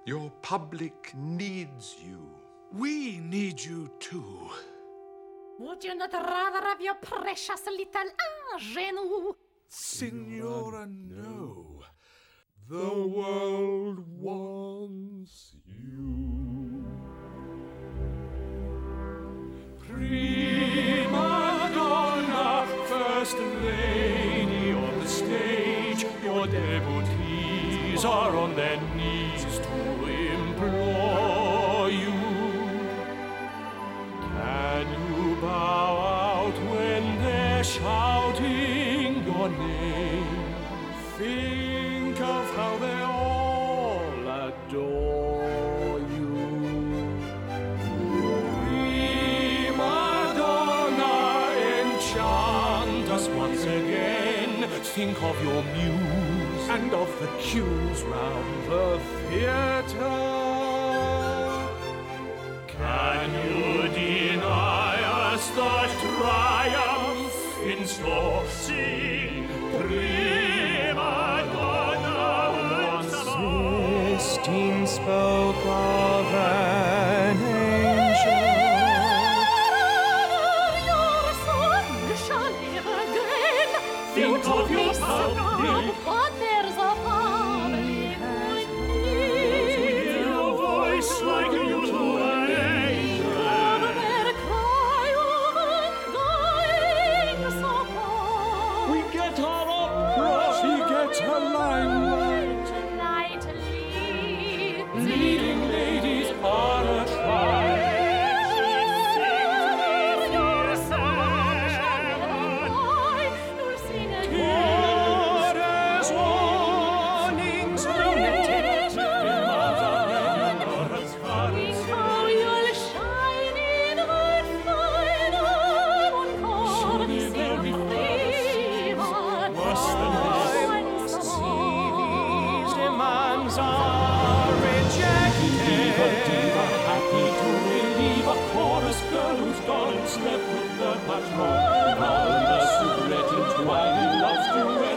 Your public needs you. We need you too. Would you not rather have your precious little ingenue? Signora, no. The world wants you. Prima donna, first lady on the stage, your devotees are on their knees to implore you. Can you bow out when they're shouting your name? Think of how they all adore you. Prima donna, enchant us once again. Think of your muse and of the cues round the theatre. Can you deny us the triumph in store? Sing, prima donna once more. Sistine spoke of an angel. Your son shall live again. Think of your public. But there's a public Hear a voice like you to an angel. their cry of undying support. We get our opera. She gets her limelight. Tonight leads Leading ladies are a tribe. your son shall die. You'll sing Goddess warnings, Think how you'll shine in her final encore. be very Sing worse than this. once more. These demands are rejected. Diva, happy to believe a chorus girl who's gone and slept with the patron. Now the soubrette entwining loves to